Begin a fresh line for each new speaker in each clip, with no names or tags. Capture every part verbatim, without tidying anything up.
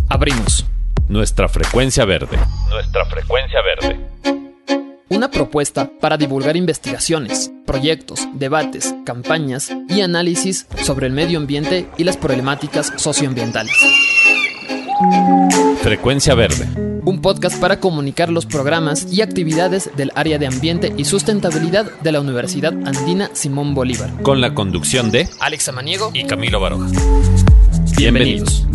Abrimos
Nuestra frecuencia verde. Nuestra frecuencia verde.
una propuesta para divulgar investigaciones, proyectos, debates, campañas y análisis sobre el medio ambiente y las problemáticas socioambientales.
Frecuencia verde.
Un podcast para comunicar los programas y actividades del área de ambiente y sustentabilidad de la Universidad Andina Simón Bolívar.
Con la conducción de
Alex Amaniego
y Camilo Baroja.
Bienvenidos.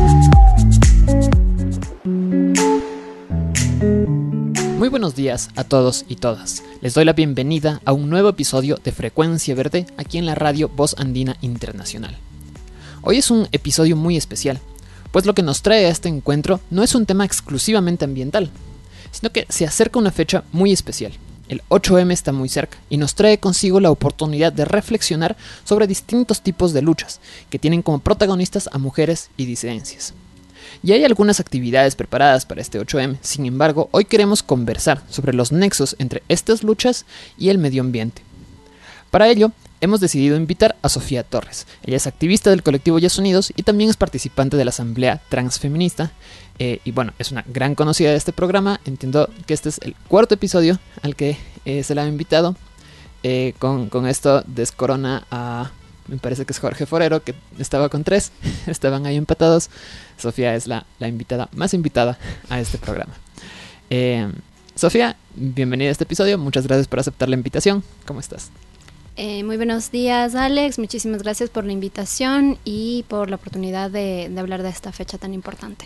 Muy buenos días a todos y todas. Les doy la bienvenida a un nuevo episodio de Frecuencia Verde aquí en la radio Voz Andina Internacional. Hoy es un episodio muy especial, pues lo que nos trae a este encuentro no es un tema exclusivamente ambiental, sino que se acerca una fecha muy especial. El ocho eme está muy cerca y nos trae consigo la oportunidad de reflexionar sobre distintos tipos de luchas que tienen como protagonistas a mujeres y disidencias. Y hay algunas actividades preparadas para este ocho eme, sin embargo, hoy queremos conversar sobre los nexos entre estas luchas y el medio ambiente. Para ello, hemos decidido invitar a Sofía Torres. Ella es activista del colectivo Ya Sonidos y también es participante de la Asamblea Transfeminista. Eh, y bueno, es una gran conocida de este programa. Entiendo que este es el cuarto episodio al que eh, se la ha invitado. Eh, con, con esto descorona a... Me parece que es Jorge Forero, que estaba con tres. Estaban ahí empatados. Sofía es la, la invitada más invitada a este programa. Eh, Sofía, bienvenida a este episodio. Muchas gracias por aceptar la invitación. ¿Cómo estás?
Eh, muy buenos días, Alex. Muchísimas gracias por la invitación y por la oportunidad de, de hablar de esta fecha tan importante.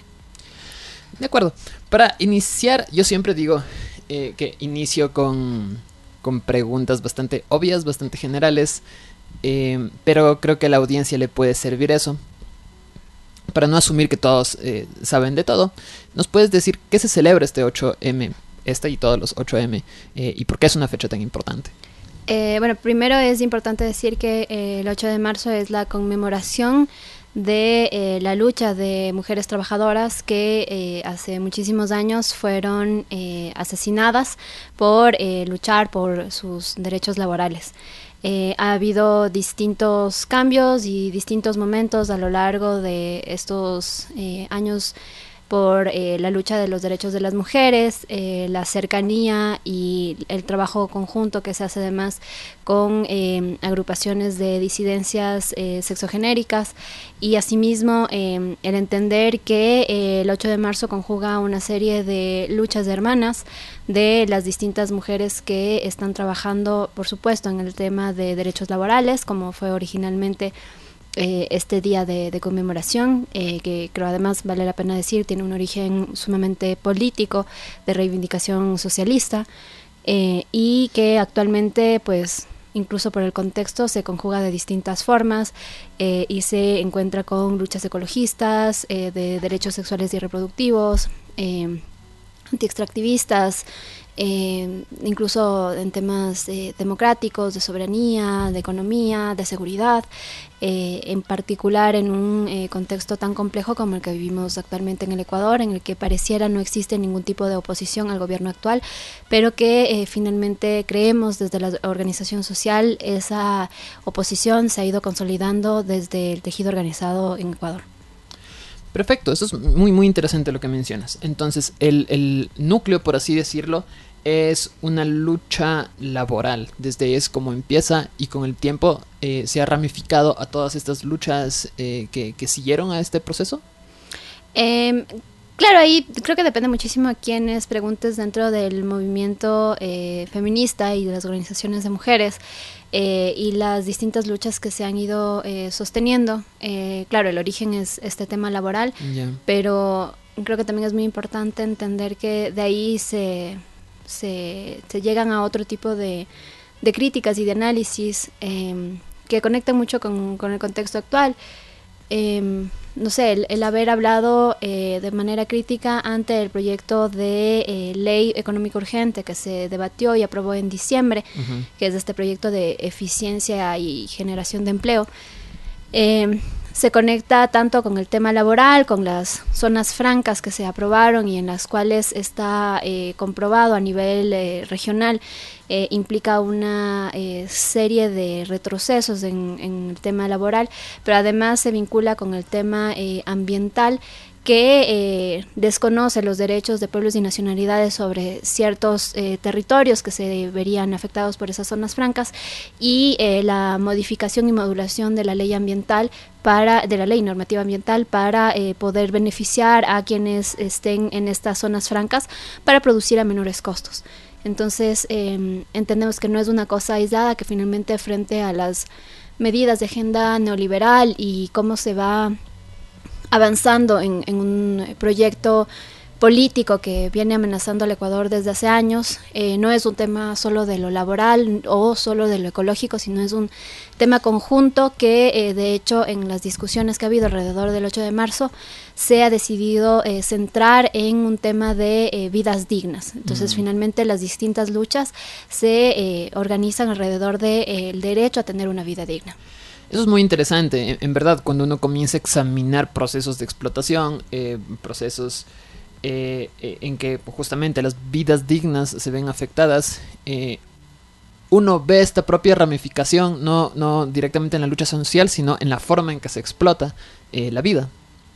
De acuerdo. Para iniciar, yo siempre digo eh, que inicio con, con preguntas bastante obvias, bastante generales, eh, pero creo que a la audiencia le puede servir eso. Para no asumir que todos eh, saben de todo, ¿nos puedes decir qué se celebra este ocho eme, este y todos los ocho eme, eh, y por qué es una fecha tan importante?
Eh, bueno, primero es importante decir que eh, el ocho de marzo es la conmemoración de eh, la lucha de mujeres trabajadoras que eh, hace muchísimos años fueron eh, asesinadas por eh, luchar por sus derechos laborales. Eh, ha habido distintos cambios y distintos momentos a lo largo de estos eh, años por eh, la lucha de los derechos de las mujeres, eh, la cercanía y el trabajo conjunto que se hace además con eh, agrupaciones de disidencias eh, sexogenéricas y asimismo eh, el entender que eh, el ocho de marzo conjuga una serie de luchas de hermanas de las distintas mujeres que están trabajando, por supuesto, en el tema de derechos laborales, como fue originalmente Eh, este día de, de conmemoración, eh, que creo además vale la pena decir tiene un origen sumamente político de reivindicación socialista eh, y que actualmente pues incluso por el contexto se conjuga de distintas formas eh, y se encuentra con luchas ecologistas, eh, de derechos sexuales y reproductivos, eh, antiextractivistas, Eh, incluso en temas eh, democráticos, de soberanía, de economía, de seguridad, eh, en particular en un eh, contexto tan complejo como el que vivimos actualmente en el Ecuador, en el que pareciera no existe ningún tipo de oposición al gobierno actual, pero que eh, finalmente creemos desde la organización social esa oposición se ha ido consolidando desde el tejido organizado en Ecuador.
Perfecto, eso es muy muy interesante lo que mencionas. Entonces, el, el núcleo, por así decirlo, es una lucha laboral. Desde es como empieza y con el tiempo eh, se ha ramificado a todas estas luchas eh, que, que siguieron a este proceso.
Eh, claro, ahí creo que depende muchísimo a quienes preguntes dentro del movimiento eh, feminista y de las organizaciones de mujeres. Eh, y las distintas luchas que se han ido eh, sosteniendo. Eh, claro, el origen es este tema laboral, yeah. Pero creo que también es muy importante entender que de ahí se, se, se llegan a otro tipo de, de críticas y de análisis eh, que conectan mucho con, con el contexto actual. Eh, no sé, el, el haber hablado eh, de manera crítica ante el proyecto de eh, ley económica urgente que se debatió y aprobó en diciembre, uh-huh. que es este proyecto de eficiencia y generación de empleo, eh, se conecta tanto con el tema laboral, con las zonas francas que se aprobaron y en las cuales está eh, comprobado a nivel eh, regional, eh, implica una eh, serie de retrocesos en, en el tema laboral, pero además se vincula con el tema eh, ambiental que eh, desconoce los derechos de pueblos y nacionalidades sobre ciertos eh, territorios que se verían afectados por esas zonas francas, y eh, la modificación y modulación de la ley ambiental para, de la ley normativa ambiental para eh, poder beneficiar a quienes estén en estas zonas francas para producir a menores costos. Entonces eh, entendemos que no es una cosa aislada, que finalmente frente a las medidas de agenda neoliberal y cómo se va avanzando en, en un proyecto político que viene amenazando al Ecuador desde hace años, eh, no es un tema solo de lo laboral o solo de lo ecológico, sino es un tema conjunto que eh, de hecho en las discusiones que ha habido alrededor del ocho de marzo se ha decidido eh, centrar en un tema de eh, vidas dignas. Entonces mm. finalmente las distintas luchas se eh, organizan alrededor del de, eh, derecho a tener una vida digna.
Eso es muy interesante, en, en verdad, cuando uno comienza a examinar procesos de explotación, eh, procesos eh, eh, en que justamente las vidas dignas se ven afectadas, eh, uno ve esta propia ramificación no, no directamente en la lucha social, sino en la forma en que se explota eh, la vida.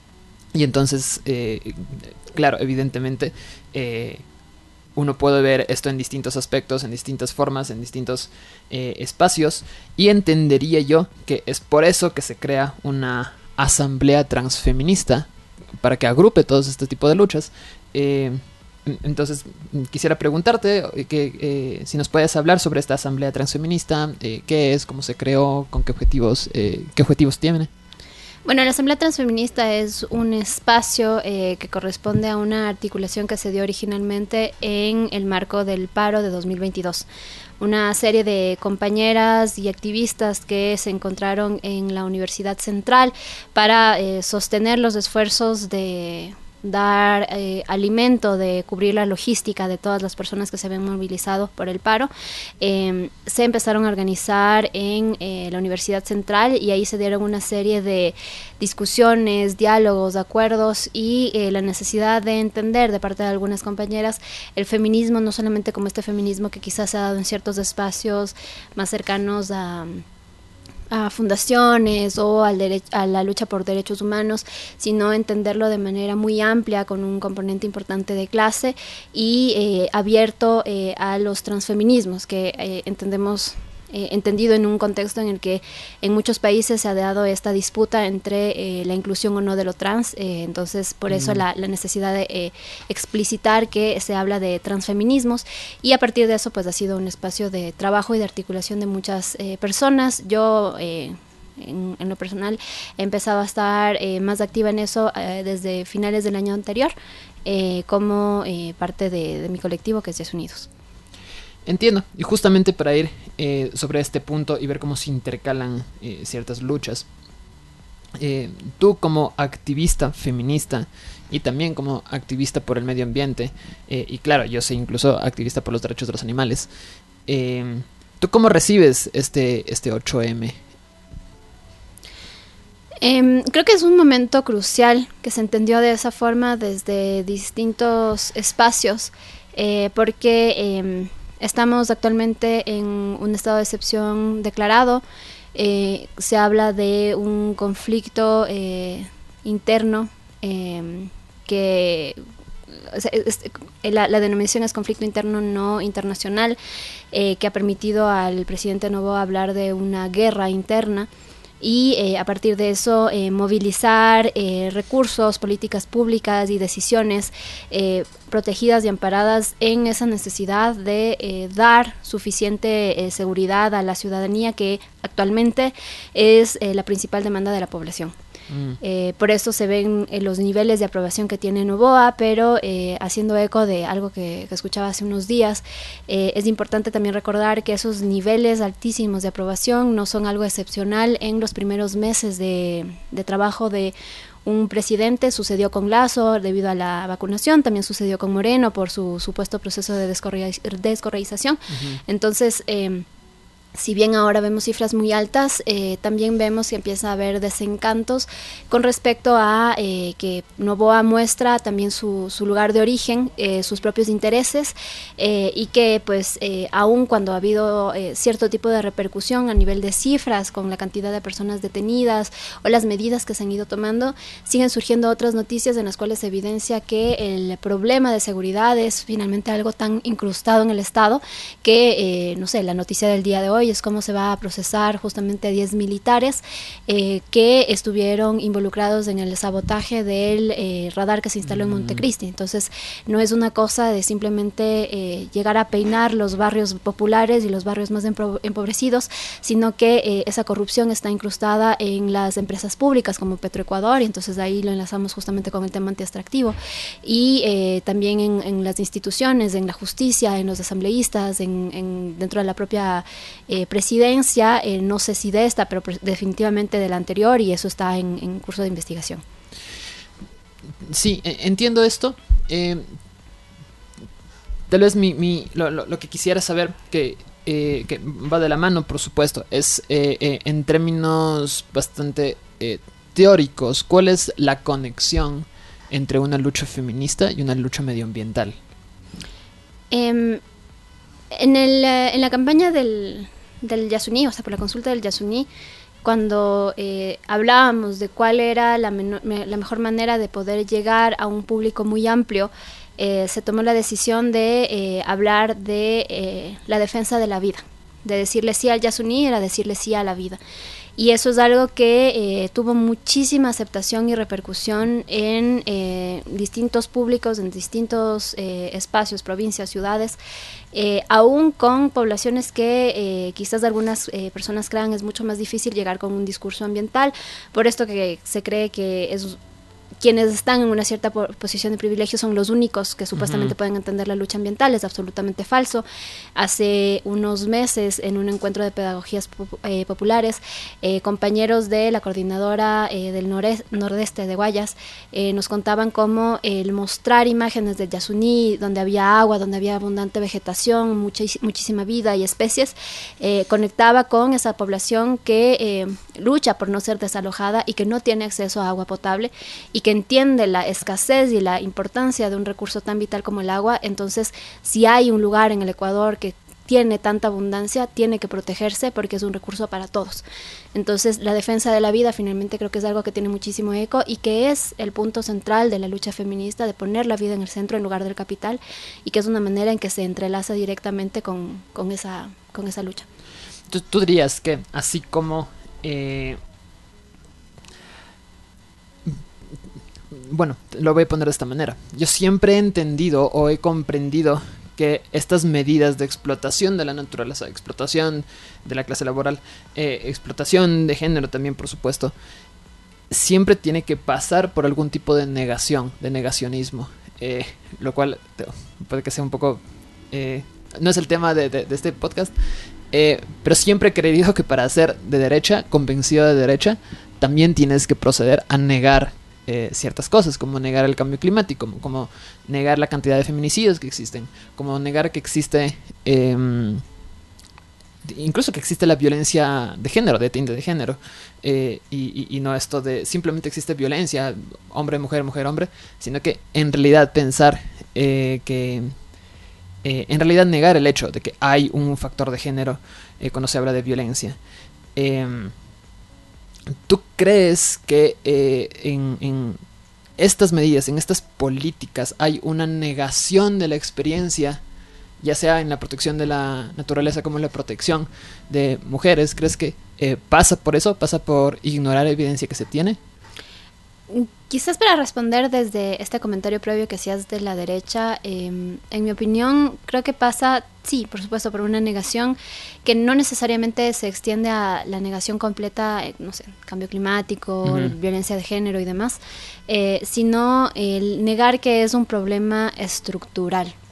Y entonces, eh, claro, evidentemente, eh, uno puede ver esto en distintos aspectos, en distintas formas, en distintos eh, espacios, y entendería yo que es por eso que se crea una asamblea transfeminista para que agrupe todos este tipo de luchas. Eh, entonces quisiera preguntarte que, eh, si nos puedes hablar sobre esta asamblea transfeminista, eh, qué es, cómo se creó, con qué objetivos, eh, qué objetivos tiene.
Bueno, la Asamblea Transfeminista es un espacio eh, que corresponde a una articulación que se dio originalmente en el marco del paro de dos mil veintidós. Una serie de compañeras y activistas que se encontraron en la Universidad Central para eh, sostener los esfuerzos de dar eh, alimento, de cubrir la logística de todas las personas que se habían movilizado por el paro. Eh, se empezaron a organizar en eh, la Universidad Central, y ahí se dieron una serie de discusiones, diálogos, acuerdos, y eh, la necesidad de entender de parte de algunas compañeras el feminismo, no solamente como este feminismo que quizás se ha dado en ciertos espacios más cercanos a a fundaciones o al dere- a la lucha por derechos humanos, sino entenderlo de manera muy amplia, con un componente importante de clase y eh, abierto eh, a los transfeminismos, que eh, entendemos Eh, entendido en un contexto en el que en muchos países se ha dado esta disputa entre eh, la inclusión o no de lo trans, eh, entonces por eso mm. la, la necesidad de eh, explicitar que se habla de transfeminismos, y a partir de eso pues ha sido un espacio de trabajo y de articulación de muchas eh, personas. Yo eh, En, en lo personal he empezado a estar eh, más activa en eso eh, desde finales del año anterior, eh, como eh, parte de, de mi colectivo, que es Yes Unidos.
Entiendo, y justamente para ir eh, sobre este punto y ver cómo se intercalan eh, ciertas luchas, eh, tú como activista feminista y también como activista por el medio ambiente, eh, y claro, yo soy incluso activista por los derechos de los animales, eh, ¿tú cómo recibes este, este ocho eme?
Eh, creo que es un momento crucial que se entendió de esa forma desde distintos espacios, eh, porque eh, estamos actualmente en un estado de excepción declarado. Eh, se habla de un conflicto eh, interno eh, que o sea, es, la, la denominación es conflicto interno no internacional, eh, que ha permitido al presidente Noboa hablar de una guerra interna. Y eh, a partir de eso eh, movilizar eh, recursos, políticas públicas y decisiones eh, protegidas y amparadas en esa necesidad de eh, dar suficiente eh, seguridad a la ciudadanía, que actualmente es eh, la principal demanda de la población. Mm. Eh, por eso se ven eh, los niveles de aprobación que tiene Noboa, pero eh, haciendo eco de algo que, que escuchaba hace unos días, eh, es importante también recordar que esos niveles altísimos de aprobación no son algo excepcional en los primeros meses de, de trabajo de un presidente. Sucedió con Lasso debido a la vacunación, también sucedió con Moreno por su supuesto proceso de descorreización. Uh-huh. Entonces, eh, si bien ahora vemos cifras muy altas, eh, también vemos que empieza a haber desencantos con respecto a eh, que Noboa muestra también su, su lugar de origen, eh, sus propios intereses, eh, y que pues eh, aun cuando ha habido eh, cierto tipo de repercusión a nivel de cifras con la cantidad de personas detenidas o las medidas que se han ido tomando, siguen surgiendo otras noticias en las cuales se evidencia que el problema de seguridad es finalmente algo tan incrustado en el Estado que, eh, no sé, la noticia del día de hoy es cómo se va a procesar justamente a diez militares eh, que estuvieron involucrados en el sabotaje del eh, radar que se instaló en Montecristi. Entonces, no es una cosa de simplemente eh, llegar a peinar los barrios populares y los barrios más empobrecidos, sino que eh, esa corrupción está incrustada en las empresas públicas como Petroecuador, y entonces ahí lo enlazamos justamente con el tema antiextractivo, y eh, también en, en las instituciones, en la justicia, en los asambleístas, en, en, dentro de la propia eh, presidencia, eh, no sé si de esta, pero definitivamente de la anterior, y eso está en, en curso de investigación.
Sí, entiendo esto. Eh, tal vez mi, mi, lo, lo, lo que quisiera saber, que, eh, que va de la mano, por supuesto, es eh, eh, en términos bastante eh, teóricos, ¿cuál es la conexión entre una lucha feminista y una lucha medioambiental?
Eh, en, el, en la campaña del... del Yasuní, o sea, por la consulta del Yasuní, cuando eh, hablábamos de cuál era la, menor, me, la mejor manera de poder llegar a un público muy amplio, eh, se tomó la decisión de eh, hablar de eh, la defensa de la vida, de decirle sí al Yasuní era decirle sí a la vida. Y eso es algo que eh, tuvo muchísima aceptación y repercusión en eh, distintos públicos, en distintos eh, espacios, provincias, ciudades, eh, aún con poblaciones que eh, quizás algunas eh, personas crean es mucho más difícil llegar con un discurso ambiental, por esto que se cree que es... quienes están en una cierta posición de privilegio son los únicos que supuestamente uh-huh. pueden entender la lucha ambiental. Es absolutamente falso. Hace unos meses, en un encuentro de pedagogías pop- eh, populares, eh, compañeros de la coordinadora eh, del nores- nordeste de Guayas eh, nos contaban cómo el mostrar imágenes del Yasuní, donde había agua, donde había abundante vegetación, mucha, muchísima vida y especies, eh, conectaba con esa población que eh, lucha por no ser desalojada y que no tiene acceso a agua potable, y que entiende la escasez y la importancia de un recurso tan vital como el agua. Entonces, si hay un lugar en el Ecuador que tiene tanta abundancia, tiene que protegerse porque es un recurso para todos. Entonces, la defensa de la vida finalmente creo que es algo que tiene muchísimo eco y que es el punto central de la lucha feminista, de poner la vida en el centro en lugar del capital, y que es una manera en que se entrelaza directamente con, con, esa, con esa lucha.
¿Tú, tú dirías que así como... Eh, bueno, lo voy a poner de esta manera. Yo siempre he entendido o he comprendido que estas medidas de explotación de la naturaleza, explotación de la clase laboral, eh, explotación de género también, por supuesto, siempre tiene que pasar por algún tipo de negación, de negacionismo, eh, lo cual puede que sea un poco... Eh, no es el tema de, de, de este podcast, eh, pero siempre he creído que para ser de derecha, convencido de derecha, también tienes que proceder a negar Eh, ciertas cosas, como negar el cambio climático, como, como negar la cantidad de feminicidios que existen, como negar que existe eh, incluso que existe la violencia de género, de tinte de género, eh, y, y, y no esto de simplemente existe violencia, hombre, mujer, mujer, hombre, sino que en realidad pensar eh, que eh, en realidad negar el hecho de que hay un factor de género eh, cuando se habla de violencia. eh, ¿Tú crees que eh, en, en estas medidas, en estas políticas, hay una negación de la experiencia, ya sea en la protección de la naturaleza como en la protección de mujeres? ¿Crees que eh, pasa por eso? ¿Pasa por ignorar la evidencia que se tiene?
Quizás para responder desde este comentario previo que hacías de la derecha, eh, en mi opinión creo que pasa, sí, por supuesto, por una negación que no necesariamente se extiende a la negación completa, eh, no sé, cambio climático, uh-huh. violencia de género y demás, eh, sino el negar que es un problema estructural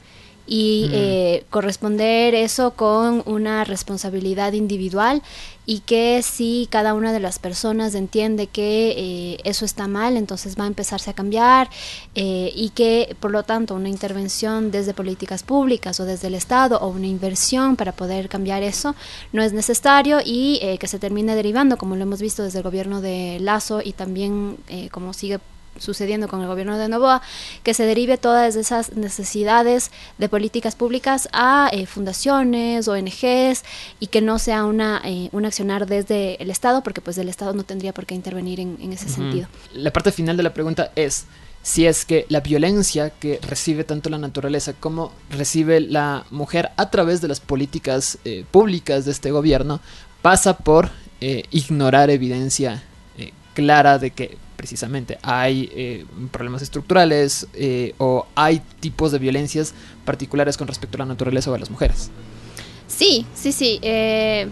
y
Mm.
eh, corresponder eso con una responsabilidad individual, y que si cada una de las personas entiende que eh, eso está mal, entonces va a empezarse a cambiar, eh, y que por lo tanto una intervención desde políticas públicas o desde el Estado o una inversión para poder cambiar eso no es necesario, y eh, que se termine derivando, como lo hemos visto desde el gobierno de Lasso y también eh, como sigue sucediendo con el gobierno de Noboa, que se derive todas esas necesidades de políticas públicas a eh, fundaciones, O N Ges, y que no sea una eh, un accionar desde el Estado, porque pues el Estado no tendría por qué intervenir en, en ese uh-huh. sentido.
La parte final de la pregunta es si es que la violencia que recibe tanto la naturaleza como recibe la mujer a través de las políticas eh, públicas de este gobierno pasa por eh, ignorar evidencia eh, clara de que precisamente hay eh, problemas estructurales eh, o hay tipos de violencias particulares con respecto a la naturaleza o a las mujeres.
Sí, sí, sí. Eh,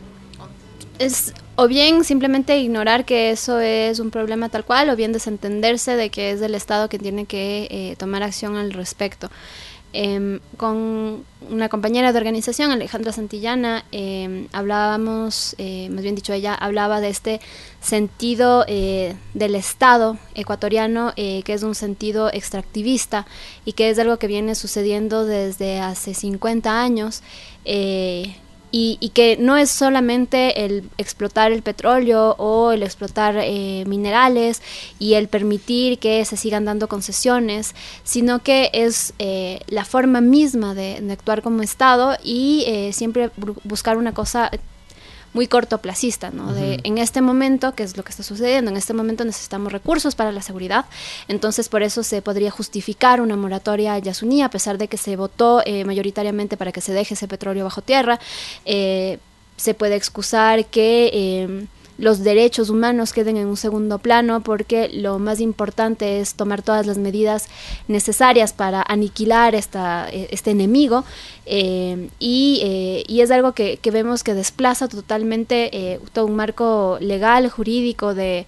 es o bien simplemente ignorar que eso es un problema tal cual, o bien desentenderse de que es el Estado que tiene que eh, tomar acción al respecto. Eh, con una compañera de organización, Alejandra Santillana, eh, hablábamos, eh, más bien dicho ella hablaba de este sentido eh, del Estado ecuatoriano, eh, que es un sentido extractivista y que es algo que viene sucediendo desde hace cincuenta años, eh, Y, y que no es solamente el explotar el petróleo o el explotar eh, minerales y el permitir que se sigan dando concesiones, sino que es eh, la forma misma de, de actuar como Estado y eh, siempre buscar una cosa muy cortoplacista, ¿no? Uh-huh. De, en este momento, ¿qué es lo que está sucediendo? En este momento necesitamos recursos para la seguridad, entonces por eso se podría justificar una moratoria a Yasuní, a pesar de que se votó eh, mayoritariamente para que se deje ese petróleo bajo tierra. Eh, se puede excusar que eh, los derechos humanos queden en un segundo plano, porque lo más importante es tomar todas las medidas necesarias para aniquilar esta, este enemigo, eh, y, eh, y es algo que, que vemos que desplaza totalmente eh, todo un marco legal, jurídico, de,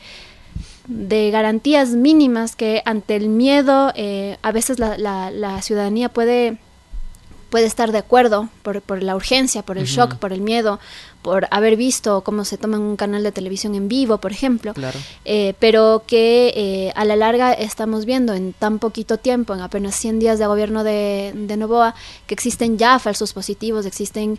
de garantías mínimas que ante el miedo eh, a veces la, la, la ciudadanía puede... puede estar de acuerdo por, por la urgencia, por el uh-huh. shock, por el miedo, por haber visto cómo se toma un canal de televisión en vivo, por ejemplo,
claro.
eh, pero que eh, a la larga estamos viendo en tan poquito tiempo, en apenas cien días de gobierno de, de Noboa, que existen ya falsos positivos, existen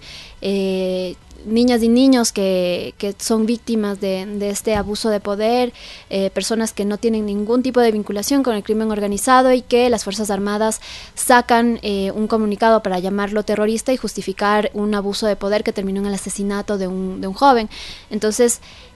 eh, niñas y niños que, que son víctimas de, de este abuso de poder, eh, personas que no tienen ningún tipo de vinculación con el crimen organizado y que las Fuerzas Armadas sacan eh, un comunicado para llamarlo terrorista y justificar un abuso de poder que terminó en el asesinato de un, de un joven. Entonces,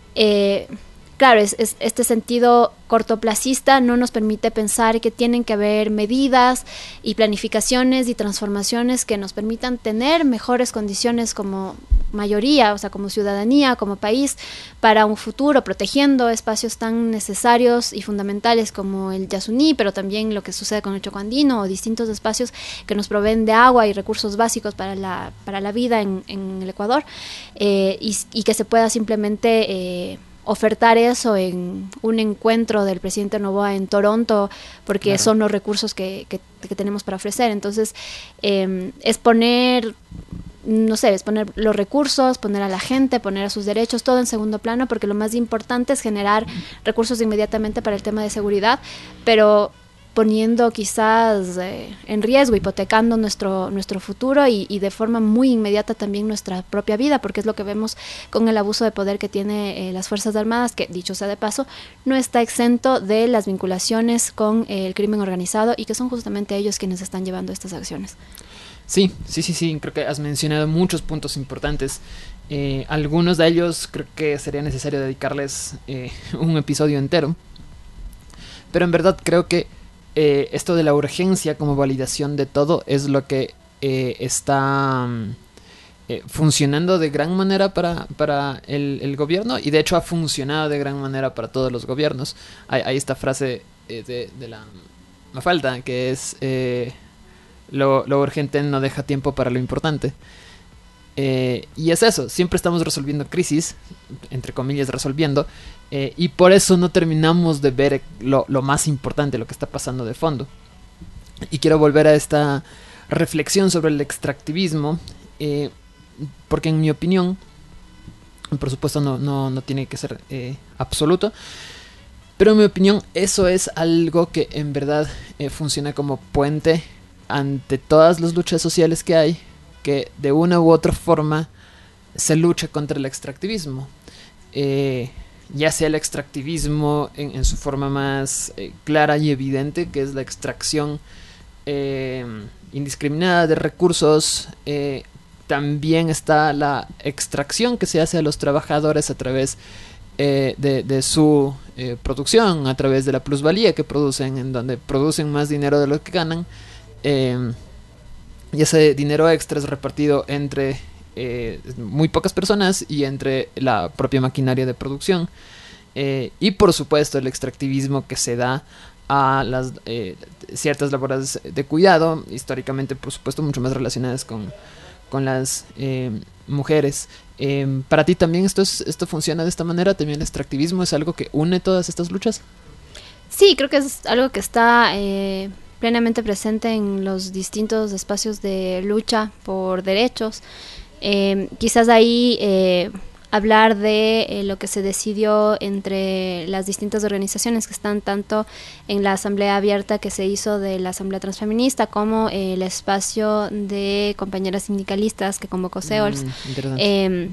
eh, claro, es, es, este sentido cortoplacista no nos permite pensar que tienen que haber medidas y planificaciones y transformaciones que nos permitan tener mejores condiciones como mayoría, o sea, como ciudadanía, como país, para un futuro, protegiendo espacios tan necesarios y fundamentales como el Yasuní, pero también lo que sucede con el Choco Andino, o distintos espacios que nos proveen de agua y recursos básicos para la, para la vida en, en el Ecuador, eh, y, y que se pueda simplemente eh, ofertar eso en un encuentro del presidente Noboa en Toronto, porque claro. son los recursos que, que, que tenemos para ofrecer. Entonces, eh, es poner, no sé, es poner los recursos, poner a la gente, poner a sus derechos, todo en segundo plano, porque lo más importante es generar recursos inmediatamente para el tema de seguridad, pero poniendo quizás eh, en riesgo, hipotecando nuestro, nuestro futuro y, y de forma muy inmediata también nuestra propia vida, porque es lo que vemos con el abuso de poder que tiene eh, las Fuerzas Armadas, que dicho sea de paso, no está exento de las vinculaciones con eh, el crimen organizado, y que son justamente ellos quienes están llevando estas acciones.
Sí, sí, sí, sí, creo que has mencionado muchos puntos importantes. Eh, algunos de ellos creo que sería necesario dedicarles eh, un episodio entero, pero en verdad creo que Eh, esto de la urgencia como validación de todo es lo que eh, está eh, funcionando de gran manera para, para el, el gobierno, y de hecho ha funcionado de gran manera para todos los gobiernos. Hay, hay esta frase eh, de, de la Mafalda que es eh, lo, lo urgente no deja tiempo para lo importante. Eh, y es eso, siempre estamos resolviendo crisis, entre comillas resolviendo, eh, y por eso no terminamos de ver lo, lo más importante, lo que está pasando de fondo. Y quiero volver a esta, reflexión sobre el extractivismo, eh, porque en mi opinión, por supuesto no, no, no tiene que ser eh, absoluto, pero en mi opinión eso es algo que en verdad eh, funciona como puente ante todas las luchas sociales que hay, que de una u otra forma se lucha contra el extractivismo. Eh, ya sea el extractivismo en, en su forma más eh, clara y evidente, que es la extracción eh, indiscriminada de recursos. Eh, también está la extracción que se hace a los trabajadores a través eh, de, de su eh, producción, a través de la plusvalía que producen, en donde producen más dinero de lo que ganan, eh, y ese dinero extra es repartido entre eh, muy pocas personas y entre la propia maquinaria de producción. Eh, y por supuesto el extractivismo que se da a las eh, ciertas labores de cuidado, históricamente por supuesto mucho más relacionadas con, con las eh, mujeres. Eh, ¿Para ti también esto, es, esto funciona de esta manera? ¿También el extractivismo es algo que une todas estas luchas?
Sí, creo que es algo que está eh, plenamente presente en los distintos espacios de lucha por derechos. Eh, quizás ahí eh, hablar de eh, lo que se decidió entre las distintas organizaciones que están tanto en la asamblea abierta que se hizo de la asamblea transfeminista como eh, el espacio de compañeras sindicalistas que convocó SEOLS,
mm,
eh,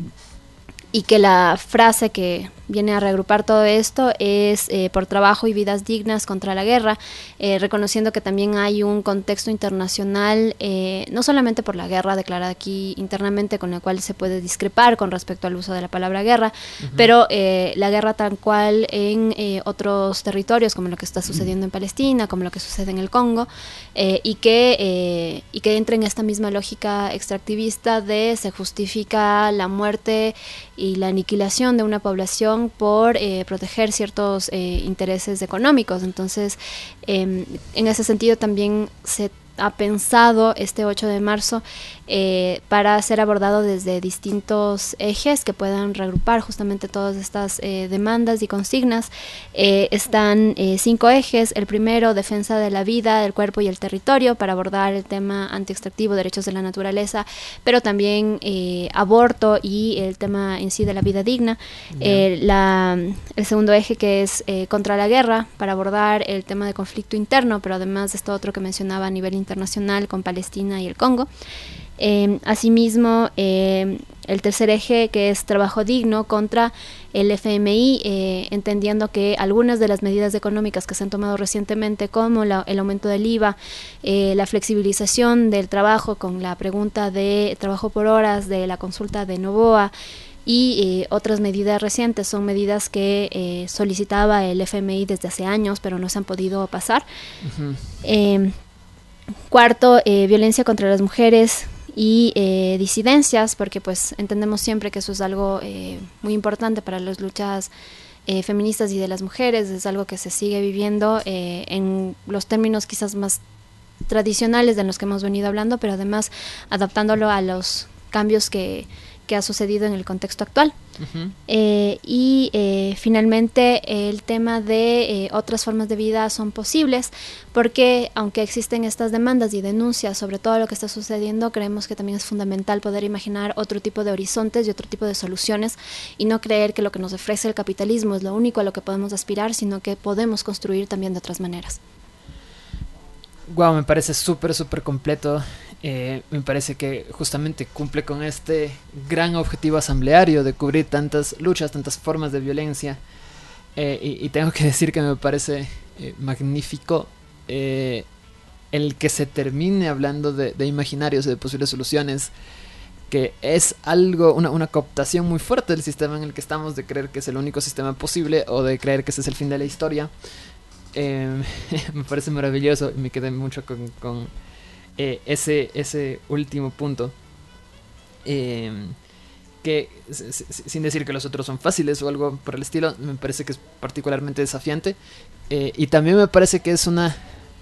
y que la frase que viene a reagrupar todo esto es eh, por trabajo y vidas dignas contra la guerra, eh, reconociendo que también hay un contexto internacional, eh, no solamente por la guerra declarada aquí internamente, con la cual se puede discrepar con respecto al uso de la palabra guerra, uh-huh. pero eh, la guerra tal cual en eh, otros territorios, como lo que está sucediendo en Palestina, como lo que sucede en el Congo, eh, y, que, eh, y que entra en esta misma lógica extractivista de se justifica la muerte y la aniquilación de una población por eh, proteger ciertos eh, intereses económicos. Entonces, eh, en ese sentido también se ha pensado este ocho de marzo eh, para ser abordado desde distintos ejes que puedan reagrupar justamente todas estas eh, demandas y consignas. Eh, están eh, cinco ejes. El primero, defensa de la vida, del cuerpo y el territorio, para abordar el tema antiextractivo, derechos de la naturaleza, pero también eh, aborto y el tema en sí de la vida digna. Yeah. Eh, la, el segundo eje, que es eh, contra la guerra, para abordar el tema de conflicto interno, pero además de esto otro que mencionaba a nivel internacional con Palestina y el Congo. Eh, asimismo, eh, el tercer eje, que es trabajo digno contra el F M I, eh, entendiendo que algunas de las medidas económicas que se han tomado recientemente, como la, el aumento del I V A, eh, la flexibilización del trabajo con la pregunta de trabajo por horas de la consulta de Novoa, y eh, otras medidas recientes son medidas que eh, solicitaba el F M I desde hace años, pero no se han podido pasar. Uh-huh. Eh, cuarto, eh, violencia contra las mujeres y eh, disidencias, porque pues entendemos siempre que eso es algo eh, muy importante para las luchas eh, feministas y de las mujeres. Es algo que se sigue viviendo eh, en los términos quizás más tradicionales de los que hemos venido hablando, pero además adaptándolo a los cambios que que ha sucedido en el contexto actual. Uh-huh. Eh, y eh, finalmente el tema de eh, otras formas de vida son posibles, porque aunque existen estas demandas y denuncias sobre todo lo que está sucediendo, creemos que también es fundamental poder imaginar otro tipo de horizontes y otro tipo de soluciones, y no creer que lo que nos ofrece el capitalismo es lo único a lo que podemos aspirar, sino que podemos construir también de otras maneras.
Wow, me parece súper, súper completo. Eh, me parece que justamente cumple con este gran objetivo asambleario de cubrir tantas luchas, tantas formas de violencia. Eh, y, y tengo que decir que me parece eh, magnífico eh, el que se termine hablando de, de imaginarios y de posibles soluciones, que es algo, una, una cooptación muy fuerte del sistema en el que estamos, de creer que es el único sistema posible o de creer que ese es el fin de la historia. Eh, me parece maravilloso y me quedé mucho con, con eh, ese, ese último punto, eh, que s- s- sin decir que los otros son fáciles o algo por el estilo, me parece que es particularmente desafiante, eh, y también me parece que es una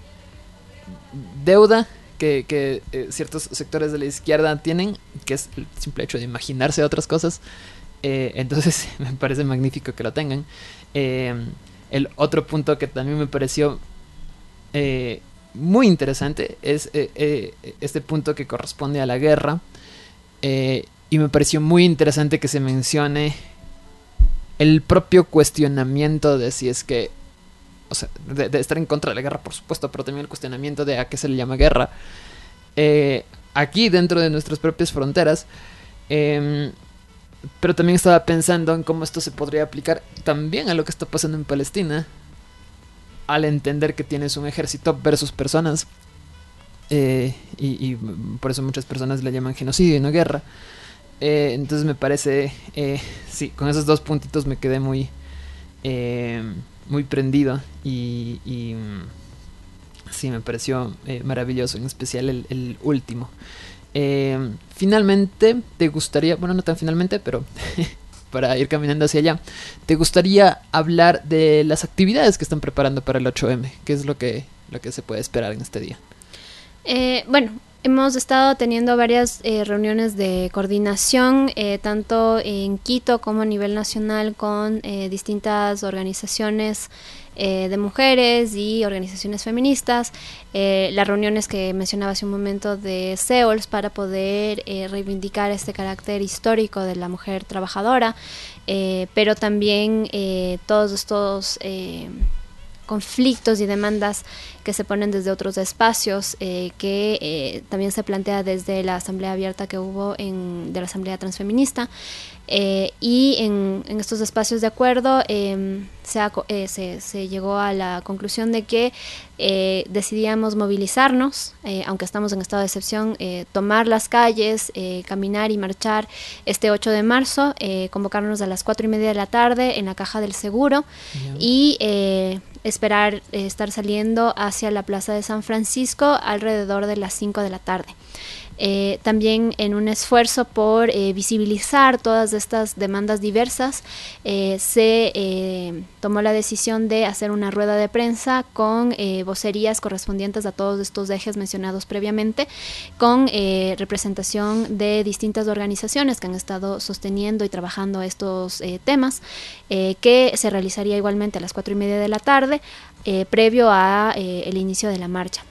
deuda que, que eh, ciertos sectores de la izquierda tienen, que es el simple hecho de imaginarse otras cosas. Eh, entonces me parece magnífico que lo tengan. eh, El otro punto que también me pareció eh, muy interesante es eh, eh, este punto que corresponde a la guerra. Eh, y me pareció muy interesante que se mencione el propio cuestionamiento de si es que, o sea, de, de estar en contra de la guerra, por supuesto, pero también el cuestionamiento de a qué se le llama guerra. Eh, aquí dentro de nuestras propias fronteras. Eh, pero también estaba pensando en cómo esto se podría aplicar también a lo que está pasando en Palestina, al entender que tienes un ejército versus personas. Eh, y, y por eso muchas personas le llaman genocidio y no guerra. Eh, entonces me parece, eh, sí, con esos dos puntitos me quedé muy, eh, muy prendido y, y sí, me pareció eh, maravilloso, en especial el, el último. Eh, finalmente, ¿te gustaría, bueno, no tan finalmente, pero para ir caminando hacia allá, ¿te gustaría hablar de las actividades que están preparando para el ocho eme? ¿Qué es lo que, lo que se puede esperar en este día?
Eh, bueno, hemos estado teniendo varias eh, reuniones de coordinación, eh, tanto en Quito como a nivel nacional, con eh, distintas organizaciones eh, de mujeres y organizaciones feministas. Eh, las reuniones que mencionaba hace un momento de C E O L S para poder eh, reivindicar este carácter histórico de la mujer trabajadora, eh, pero también eh, todos estos Eh, conflictos y demandas que se ponen desde otros espacios, eh, que eh, también se plantea desde la asamblea abierta que hubo en, de la asamblea transfeminista, eh, y en, en estos espacios de acuerdo eh, se, ha, eh, se, se llegó a la conclusión de que eh, decidíamos movilizarnos, eh, aunque estamos en estado de excepción, eh, tomar las calles, eh, caminar y marchar este ocho de marzo, eh, convocarnos a las cuatro y media de la tarde en la Caja del Seguro, yeah. y eh, esperar eh, estar saliendo hacia la Plaza de San Francisco alrededor de las cinco de la tarde. Eh, también en un esfuerzo por eh, visibilizar todas estas demandas diversas, eh, se eh, tomó la decisión de hacer una rueda de prensa con eh, vocerías correspondientes a todos estos ejes mencionados previamente, con eh, representación de distintas organizaciones que han estado sosteniendo y trabajando estos eh, temas, eh, que se realizaría igualmente a las cuatro y media de la tarde, eh, previo a eh, el inicio de la marcha.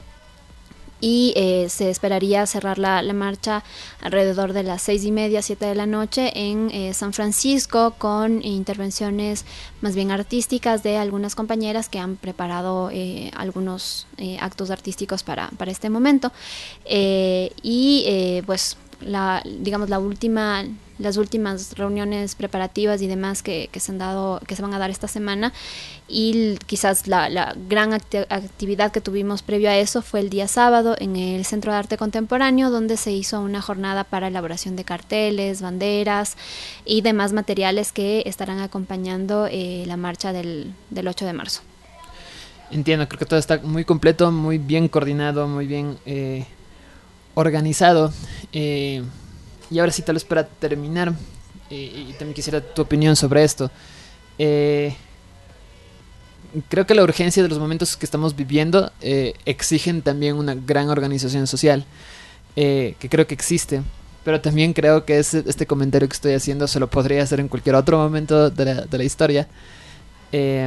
Y eh, se esperaría cerrar la, la marcha alrededor de las seis y media, siete de la noche en eh, San Francisco, con intervenciones más bien artísticas de algunas compañeras que han preparado eh, algunos eh, actos artísticos para, para este momento. Eh, y eh, pues la, digamos la última, las últimas reuniones preparativas y demás que, que se han dado, que se van a dar esta semana, y quizás la, la gran acti- actividad que tuvimos previo a eso fue el día sábado en el Centro de Arte Contemporáneo, donde se hizo una jornada para elaboración de carteles, banderas y demás materiales que estarán acompañando eh, la marcha del, del ocho de marzo.
Entiendo, creo que todo está muy completo, muy bien coordinado, muy bien eh, organizado. Eh, y ahora sí, tal vez para terminar, eh, y también quisiera tu opinión sobre esto. Eh, creo que la urgencia de los momentos que estamos viviendo eh, exigen también una gran organización social, eh, que creo que existe. Pero también creo que ese, este comentario que estoy haciendo se lo podría hacer en cualquier otro momento de la, de la historia. Eh,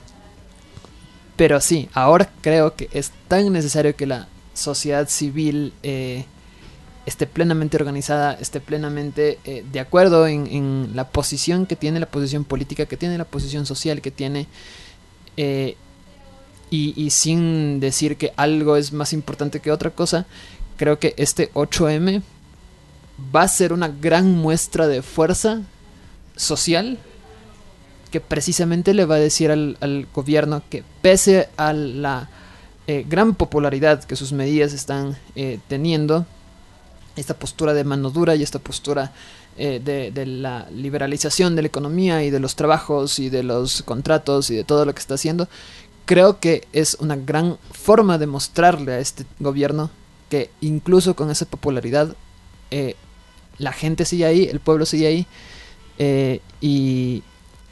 pero sí, ahora creo que es tan necesario que la sociedad civil eh, esté plenamente organizada, esté plenamente eh, de acuerdo en, en la posición que tiene, la posición política que tiene, la posición social que tiene, eh, y, y sin decir que algo es más importante que otra cosa. Creo que este ocho eme va a ser una gran muestra de fuerza social que precisamente le va a decir al, al gobierno que, pese a la eh, gran popularidad que sus medidas están eh, teniendo, esta postura de mano dura y esta postura eh, de, de la liberalización de la economía y de los trabajos y de los contratos y de todo lo que está haciendo, creo que es una gran forma de mostrarle a este gobierno que incluso con esa popularidad eh, la gente sigue ahí, el pueblo sigue ahí, eh, y,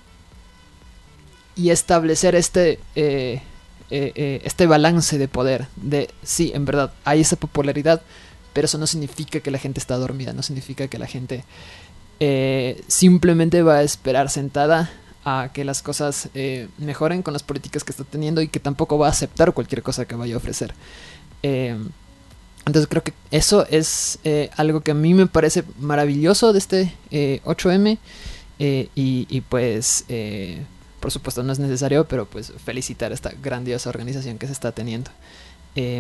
y establecer este, eh, eh, eh, este balance de poder, de sí, en verdad, hay esa popularidad, pero eso no significa que la gente está dormida, no significa que la gente eh, simplemente va a esperar sentada a que las cosas eh, mejoren con las políticas que está teniendo y que tampoco va a aceptar cualquier cosa que vaya a ofrecer. Eh, entonces creo que eso es eh, algo que a mí me parece maravilloso de este eh, ocho eme eh, y, y pues eh, por supuesto no es necesario, pero pues felicitar a esta grandiosa organización que se está teniendo. Eh,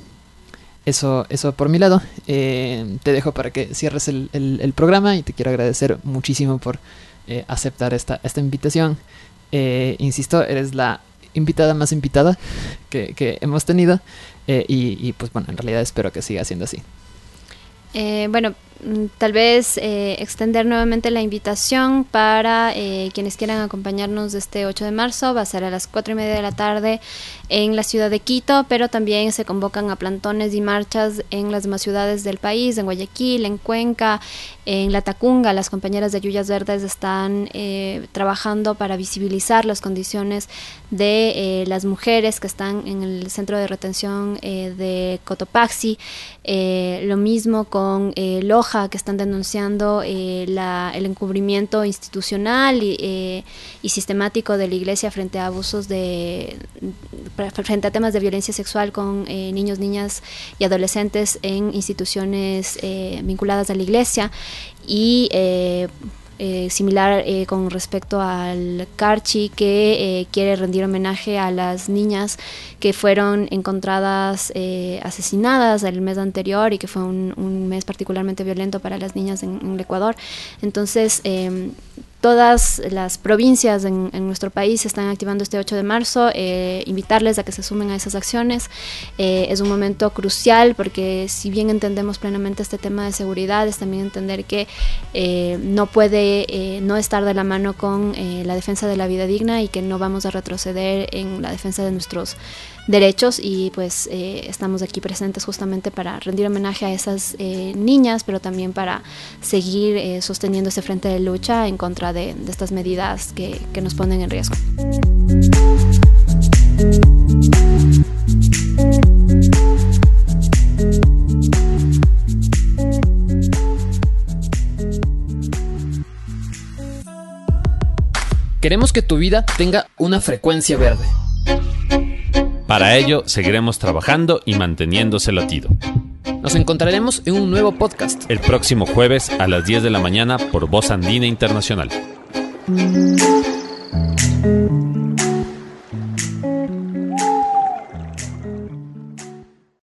Eso, eso por mi lado. Eh, te dejo para que cierres el, el, el programa y te quiero agradecer muchísimo por eh, aceptar esta, esta invitación. Eh, insisto, eres la invitada más invitada que, que hemos tenido eh, y, y pues bueno, en realidad espero que siga siendo así.
Eh, bueno, tal vez eh, extender nuevamente la invitación para eh, quienes quieran acompañarnos este ocho de marzo. Va a ser a las cuatro y media de la tarde en la ciudad de Quito, pero también se convocan a plantones y marchas en las demás ciudades del país, en Guayaquil, en Cuenca, en Latacunga. Las compañeras de Yuyas Verdes están eh, trabajando para visibilizar las condiciones de eh, las mujeres que están en el centro de retención eh, de Cotopaxi. Eh, lo mismo con eh, Loja, que están denunciando eh, la, el encubrimiento institucional y, eh, y sistemático de la Iglesia frente a abusos de frente a temas de violencia sexual con eh, niños, niñas y adolescentes en instituciones eh, vinculadas a la Iglesia. Y eh, Eh, similar eh, con respecto al Carchi, que eh, quiere rendir homenaje a las niñas que fueron encontradas eh, asesinadas el mes anterior y que fue un, un mes particularmente violento para las niñas en, en el Ecuador. Entonces, eh, todas las provincias en, en nuestro país se están activando este ocho de marzo, eh, invitarles a que se sumen a esas acciones. Eh, es un momento crucial porque si bien entendemos plenamente este tema de seguridad, es también entender que eh, no puede eh, no estar de la mano con eh, la defensa de la vida digna y que no vamos a retroceder en la defensa de nuestros derechos, y pues eh, estamos aquí presentes justamente para rendir homenaje a esas eh, niñas, pero también para seguir eh, sosteniendo ese frente de lucha en contra de, de estas medidas que, que nos ponen en riesgo.
Queremos que tu vida tenga una frecuencia verde.
Para ello, seguiremos trabajando y manteniéndose latido.
Nos encontraremos en un nuevo podcast
El próximo jueves a las diez de la mañana por Voz Andina Internacional.